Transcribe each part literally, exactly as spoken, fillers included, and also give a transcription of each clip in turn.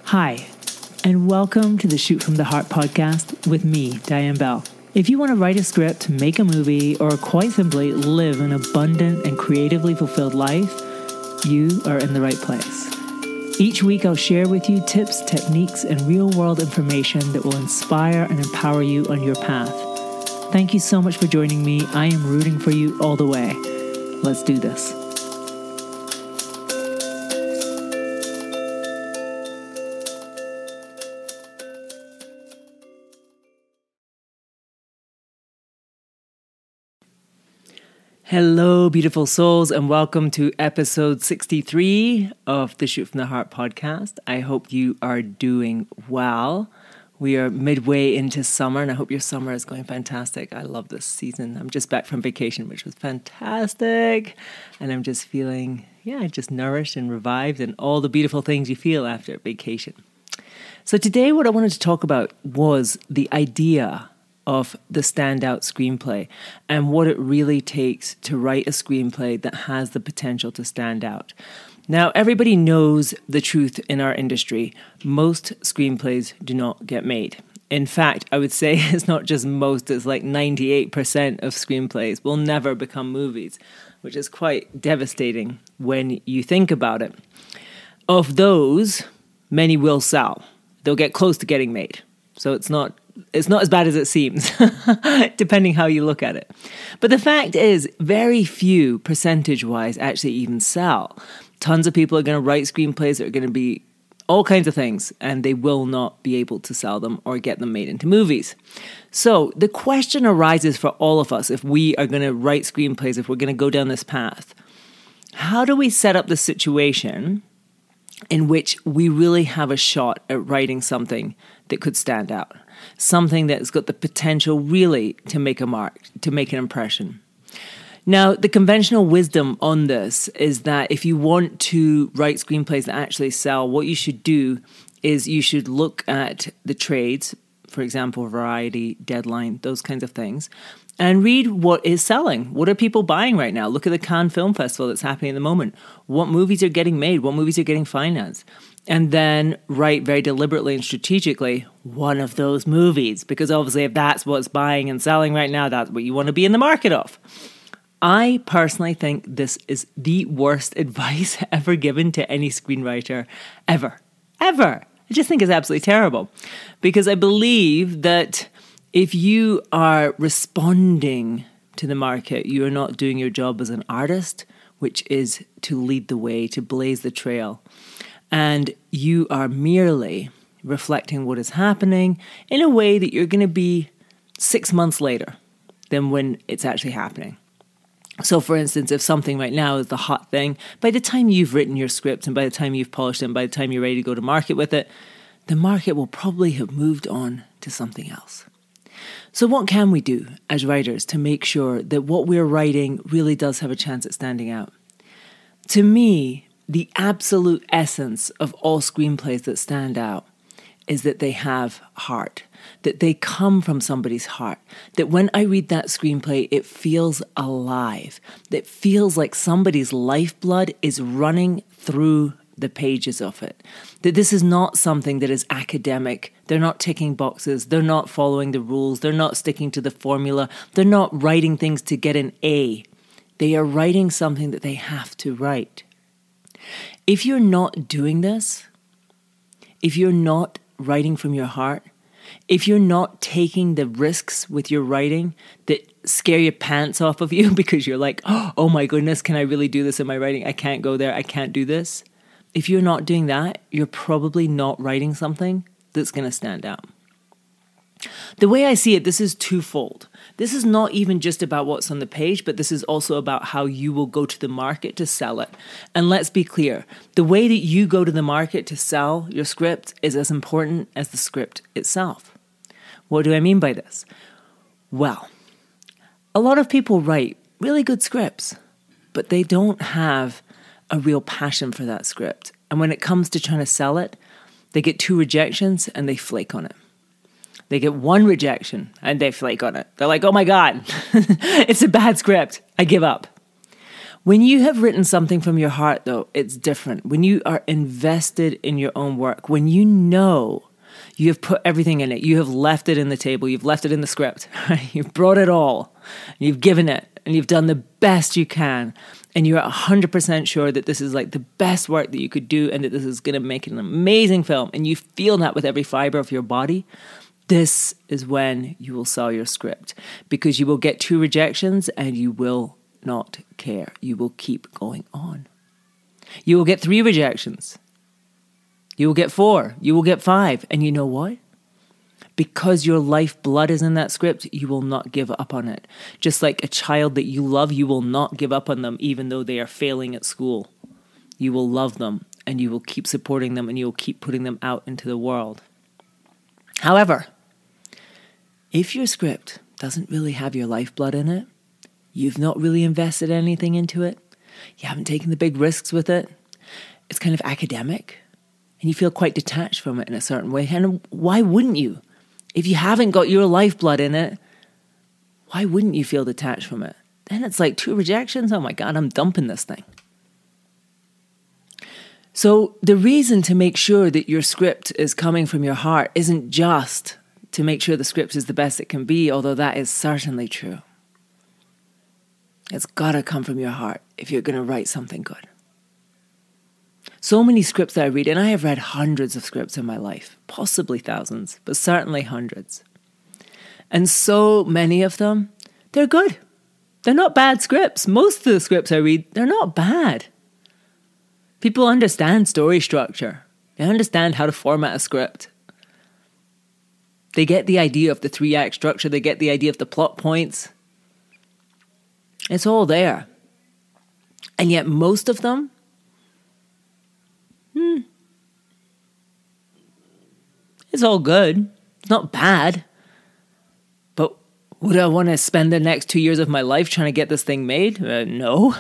Hi, and welcome to the Shoot from the Heart podcast with me, Diane Bell. If you want to write a script, make a movie, or quite simply live an abundant and creatively fulfilled life, you are in the right place. Each week I'll share with you tips, techniques, and real-world information that will inspire and empower you on your path. Thank you so much for joining me. I am rooting for you all the way. Let's do this. Hello, beautiful souls, and welcome to episode sixty-three of the Shoot from the Heart podcast. I hope you are doing well. We are midway into summer, and I hope your summer is going fantastic. I love this season. I'm just back from vacation, which was fantastic, and I'm just feeling, yeah, just nourished and revived, and all the beautiful things you feel after vacation. So today, what I wanted to talk about was the idea of the standout screenplay and what it really takes to write a screenplay that has the potential to stand out. Now, everybody knows the truth in our industry. Most screenplays do not get made. In fact, I would say it's not just most, it's like ninety-eight percent of screenplays will never become movies, which is quite devastating when you think about it. Of those, many will sell. They'll get close to getting made. So it's not It's not as bad as it seems, depending how you look at it. But the fact is, very few percentage-wise actually even sell. Tons of people are going to write screenplays that are going to be all kinds of things, and they will not be able to sell them or get them made into movies. So the question arises for all of us if we are going to write screenplays, if we're going to go down this path. How do we set up the situation in which we really have a shot at writing something that could stand out? Something that's got the potential really to make a mark, to make an impression. Now, the conventional wisdom on this is that if you want to write screenplays that actually sell, what you should do is you should look at the trades, for example, Variety, Deadline, those kinds of things, and read what is selling. What are people buying right now? Look at the Cannes Film Festival that's happening at the moment. What movies are getting made? What movies are getting financed? And then write very deliberately and strategically one of those movies. Because obviously if that's what's buying and selling right now, that's what you want to be in the market of. I personally think this is the worst advice ever given to any screenwriter, ever, ever. I just think it's absolutely terrible. Because I believe that if you are responding to the market, you are not doing your job as an artist, which is to lead the way, to blaze the trail. And you are merely reflecting what is happening in a way that you're going to be six months later than when it's actually happening. So, for instance, if something right now is the hot thing, by the time you've written your script and by the time you've polished it and by the time you're ready to go to market with it, the market will probably have moved on to something else. So what can we do as writers to make sure that what we're writing really does have a chance at standing out? To me, the absolute essence of all screenplays that stand out is that they have heart, that they come from somebody's heart, that when I read that screenplay, it feels alive, that feels like somebody's lifeblood is running through the pages of it, that this is not something that is academic. They're not ticking boxes. They're not following the rules. They're not sticking to the formula. They're not writing things to get an A. They are writing something that they have to write. If you're not doing this, if you're not writing from your heart, if you're not taking the risks with your writing that scare your pants off of you because you're like, oh my goodness, can I really do this in my writing? I can't go there. I can't do this. If you're not doing that, you're probably not writing something that's going to stand out. The way I see it, this is twofold. This is not even just about what's on the page, but this is also about how you will go to the market to sell it. And let's be clear, the way that you go to the market to sell your script is as important as the script itself. What do I mean by this? Well, a lot of people write really good scripts, but they don't have a real passion for that script. And when it comes to trying to sell it, they get two rejections and they flake on it. They get one rejection and they flake on it. They're like, oh my God, it's a bad script. I give up. When you have written something from your heart, though, it's different. When you are invested in your own work, when you know you have put everything in it, you have left it in the table, you've left it in the script, right? You've brought it all, and you've given it, and you've done the best you can, and you're one hundred percent sure that this is like the best work that you could do and that this is going to make an amazing film, and you feel that with every fiber of your body, this is when you will sell your script, because you will get two rejections and you will not care. You will keep going on. You will get three rejections. You will get four. You will get five. And you know what? Because your lifeblood is in that script, you will not give up on it. Just like a child that you love, you will not give up on them even though they are failing at school. You will love them and you will keep supporting them and you will keep putting them out into the world. However, if your script doesn't really have your lifeblood in it, you've not really invested anything into it, you haven't taken the big risks with it, it's kind of academic, and you feel quite detached from it in a certain way. And why wouldn't you? If you haven't got your lifeblood in it, why wouldn't you feel detached from it? Then it's like two rejections. Oh my God, I'm dumping this thing. So the reason to make sure that your script is coming from your heart isn't just to make sure the script is the best it can be, although that is certainly true. It's got to come from your heart if you're going to write something good. So many scripts that I read, and I have read hundreds of scripts in my life, possibly thousands, but certainly hundreds. And so many of them, they're good. They're not bad scripts. Most of the scripts I read, they're not bad. People understand story structure. They understand how to format a script. They get the idea of the three-act structure. They get the idea of the plot points. It's all there. And yet most of them, hmm, it's all good. It's not bad. But would I want to spend the next two years of my life trying to get this thing made? Uh, no.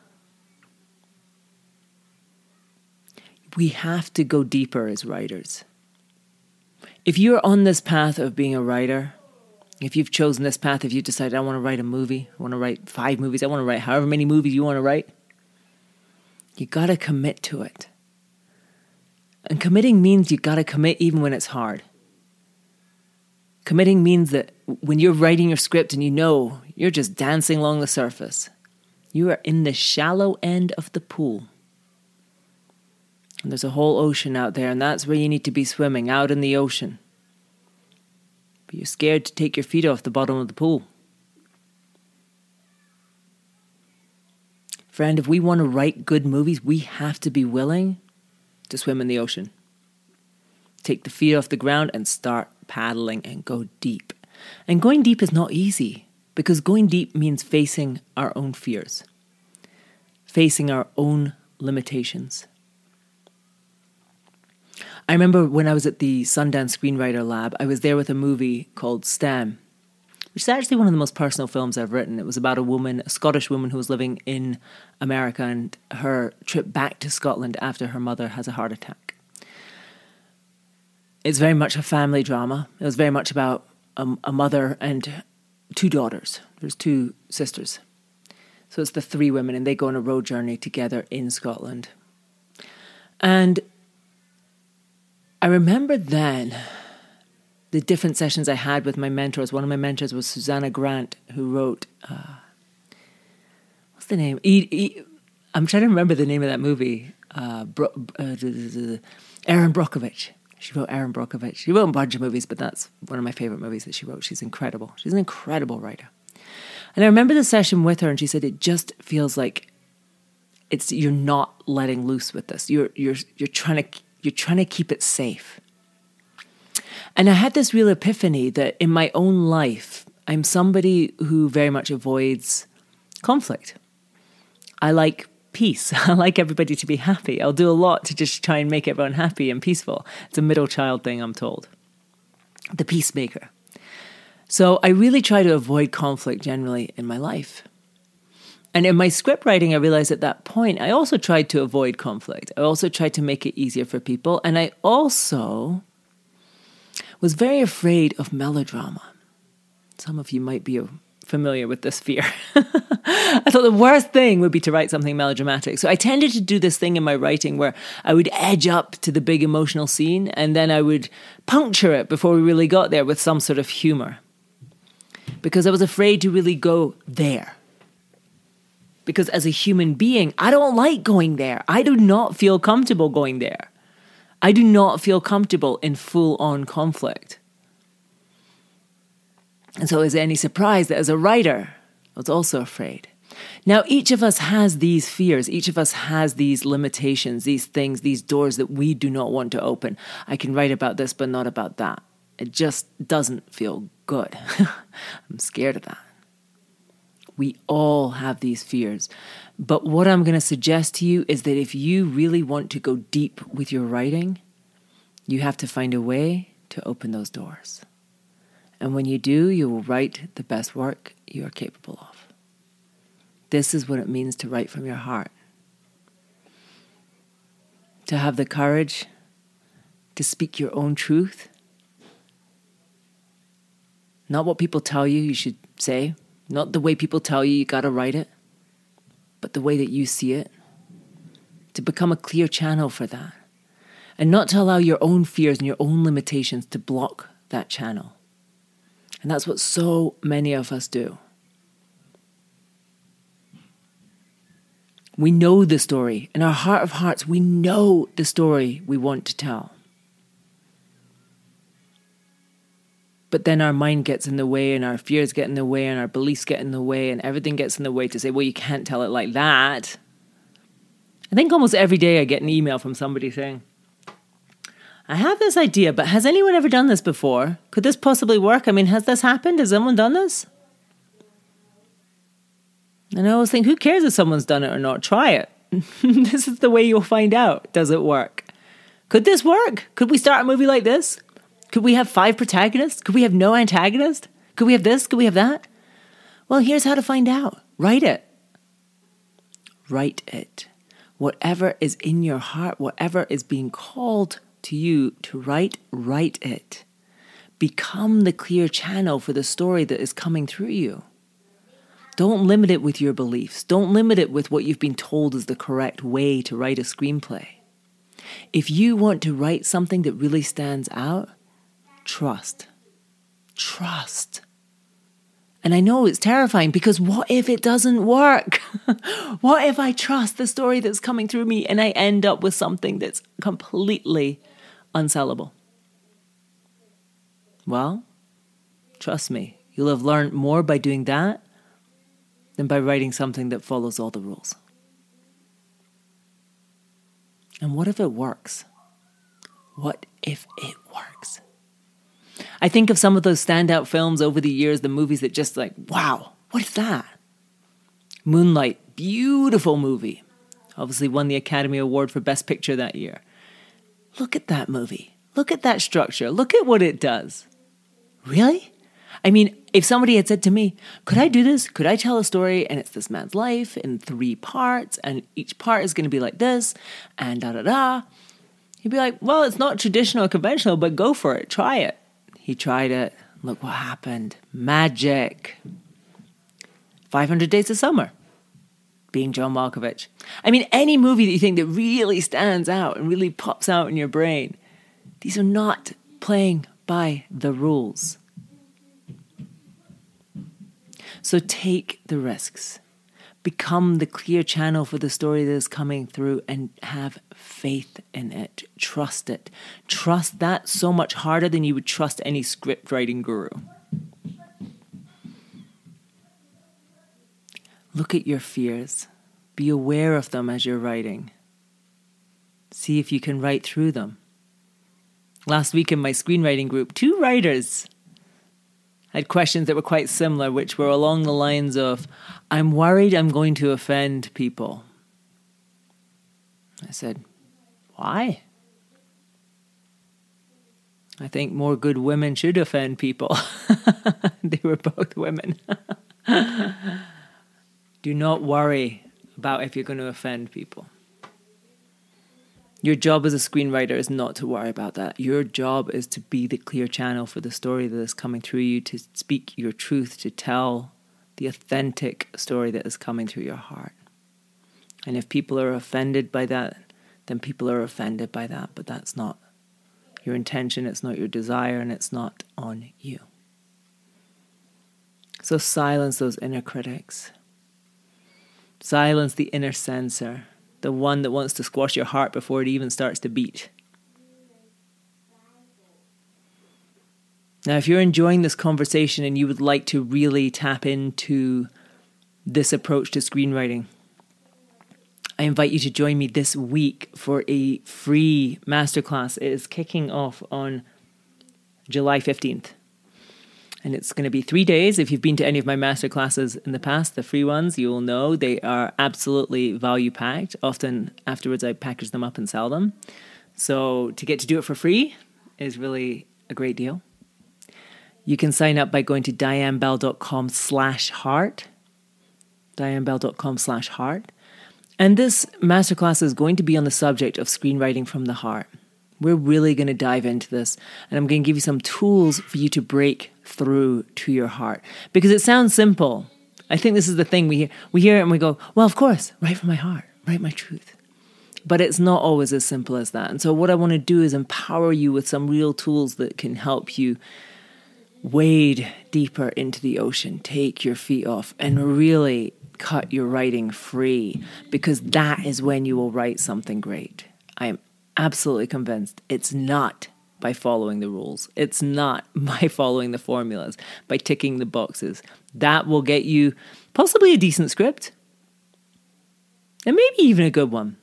We have to go deeper as writers. If you're on this path of being a writer, if you've chosen this path, if you decided, I want to write a movie, I want to write five movies, I want to write however many movies you want to write, you got to commit to it. And committing means you got to commit even when it's hard. Committing means that when you're writing your script and you know you're just dancing along the surface, you are in the shallow end of the pool. And there's a whole ocean out there, and that's where you need to be swimming, out in the ocean. But you're scared to take your feet off the bottom of the pool. Friend, if we want to write good movies, we have to be willing to swim in the ocean. Take the feet off the ground and start paddling and go deep. And going deep is not easy, because going deep means facing our own fears, facing our own limitations. I remember when I was at the Sundance Screenwriter Lab, I was there with a movie called STEM, which is actually one of the most personal films I've written. It was about a woman, a Scottish woman who was living in America, and her trip back to Scotland after her mother has a heart attack. It's very much a family drama. It was very much about a, a mother and two daughters. There's two sisters. So it's the three women, and they go on a road journey together in Scotland. And I remember then the different sessions I had with my mentors. One of my mentors was Susanna Grant, who wrote, uh, what's the name? E- e- I'm trying to remember the name of that movie. Uh, Bro- uh, Erin Brockovich. She wrote Erin Brockovich. She wrote a bunch of movies, but that's one of my favorite movies that she wrote. She's incredible. She's an incredible writer. And I remember the session with her, and she said, it just feels like it's you're not letting loose with this. You're you're you're trying to You're trying to keep it safe. And I had this real epiphany that in my own life, I'm somebody who very much avoids conflict. I like peace. I like everybody to be happy. I'll do a lot to just try and make everyone happy and peaceful. It's a middle child thing, I'm told. The peacemaker. So I really try to avoid conflict generally in my life. And in my script writing, I realized at that point, I also tried to avoid conflict. I also tried to make it easier for people. And I also was very afraid of melodrama. Some of you might be familiar with this fear. I thought the worst thing would be to write something melodramatic. So I tended to do this thing in my writing where I would edge up to the big emotional scene and then I would puncture it before we really got there with some sort of humor. Because I was afraid to really go there. Because as a human being, I don't like going there. I do not feel comfortable going there. I do not feel comfortable in full-on conflict. And so is it any surprise that as a writer, I was also afraid. Now, each of us has these fears. Each of us has these limitations, these things, these doors that we do not want to open. I can write about this, but not about that. It just doesn't feel good. I'm scared of that. We all have these fears. But what I'm going to suggest to you is that if you really want to go deep with your writing, you have to find a way to open those doors. And when you do, you will write the best work you are capable of. This is what it means to write from your heart. To have the courage to speak your own truth. Not what people tell you you should say. Not the way people tell you you gotta write it. But the way that you see it. To become a clear channel for that. And not to allow your own fears and your own limitations to block that channel. And that's what so many of us do. We know the story. In our heart of hearts, we know the story we want to tell. But then our mind gets in the way and our fears get in the way and our beliefs get in the way and everything gets in the way to say, well, you can't tell it like that. I think almost every day I get an email from somebody saying, I have this idea, but has anyone ever done this before? Could this possibly work? I mean, has this happened? Has someone done this? And I always think, who cares if someone's done it or not? Try it. This is the way you'll find out. Does it work? Could this work? Could we start a movie like this? Could we have five protagonists? Could we have no antagonist? Could we have this? Could we have that? Well, here's how to find out. Write it. Write it. Whatever is in your heart, whatever is being called to you to write, write it. Become the clear channel for the story that is coming through you. Don't limit it with your beliefs. Don't limit it with what you've been told is the correct way to write a screenplay. If you want to write something that really stands out, trust. Trust. And I know it's terrifying because what if it doesn't work? What if I trust the story that's coming through me and I end up with something that's completely unsellable? Well, trust me, you'll have learned more by doing that than by writing something that follows all the rules. And what if it works? What if it works? I think of some of those standout films over the years, the movies that just like, wow, what is that? Moonlight, beautiful movie. Obviously won the Academy Award for Best Picture that year. Look at that movie. Look at that structure. Look at what it does. Really? I mean, if somebody had said to me, could I do this? Could I tell a story and it's this man's life in three parts and each part is going to be like this and da-da-da. He'd be like, well, it's not traditional or conventional, but go for it. Try it. He tried it. Look what happened. Magic. five hundred Days of Summer. Being John Malkovich. I mean, any movie that you think that really stands out and really pops out in your brain, these are not playing by the rules. So take the risks. Become the clear channel for the story that is coming through and have faith in it. Trust it. Trust that so much harder than you would trust any script writing guru. Look at your fears. Be aware of them as you're writing. See if you can write through them. Last week in my screenwriting group, two writers had questions that were quite similar, which were along the lines of, I'm worried I'm going to offend people. I said, why? I think more good women should offend people. They were both women. Do not worry about if you're going to offend people. Your job as a screenwriter is not to worry about that. Your job is to be the clear channel for the story that is coming through you, to speak your truth, to tell the authentic story that is coming through your heart. And if people are offended by that, then people are offended by that, but that's not your intention, it's not your desire, and it's not on you. So silence those inner critics. Silence the inner censor, the one that wants to squash your heart before it even starts to beat. Now, if you're enjoying this conversation and you would like to really tap into this approach to screenwriting, I invite you to join me this week for a free masterclass. It is kicking off on July fifteenth. And it's going to be three days. If you've been to any of my masterclasses in the past, the free ones, you will know they are absolutely value-packed. Often afterwards, I package them up and sell them. So to get to do it for free is really a great deal. You can sign up by going to dianebell.com slash heart. dianebell.com slash heart. And this masterclass is going to be on the subject of screenwriting from the heart. We're really going to dive into this, and I'm going to give you some tools for you to break through to your heart. Because it sounds simple. I think this is the thing. We hear, we hear it and we go, well, of course, write from my heart, write my truth. But it's not always as simple as that. And so what I want to do is empower you with some real tools that can help you wade deeper into the ocean, take your feet off, and really cut your writing free, because that is when you will write something great. I am absolutely convinced it's not by following the rules. It's not by following the formulas, by ticking the boxes. That will get you possibly a decent script, and maybe even a good one.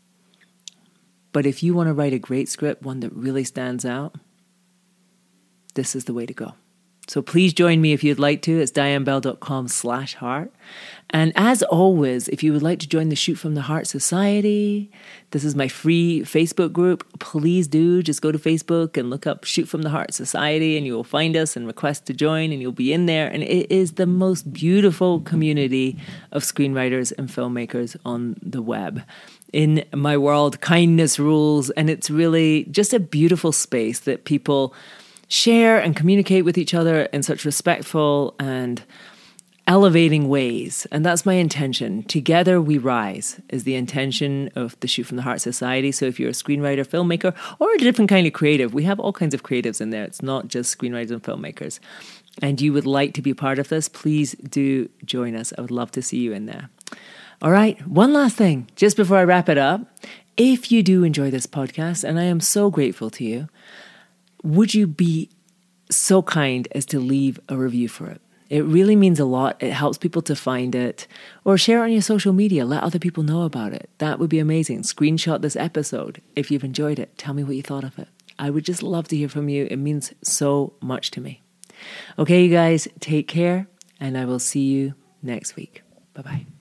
But if you want to write a great script, one that really stands out, this is the way to go. So please join me if you'd like to. It's dianebell.com slash heart. And as always, if you would like to join the Shoot from the Heart Society, this is my free Facebook group. Please do just go to Facebook and look up Shoot from the Heart Society, and you will find us and request to join, and you'll be in there. And it is the most beautiful community of screenwriters and filmmakers on the web. In my world, kindness rules, and it's really just a beautiful space that people share and communicate with each other in such respectful and elevating ways. And that's my intention. Together we rise is the intention of the Shoot from the Heart Society. So if you're a screenwriter, filmmaker, or a different kind of creative, we have all kinds of creatives in there. It's not just screenwriters and filmmakers. And you would like to be part of this, please do join us. I would love to see you in there. All right, one last thing, just before I wrap it up. If you do enjoy this podcast, and I am so grateful to you, would you be so kind as to leave a review for it? It really means a lot. It helps people to find it. Or share it on your social media. Let other people know about it. That would be amazing. Screenshot this episode if you've enjoyed it. Tell me what you thought of it. I would just love to hear from you. It means so much to me. Okay, you guys, take care, and I will see you next week. Bye-bye.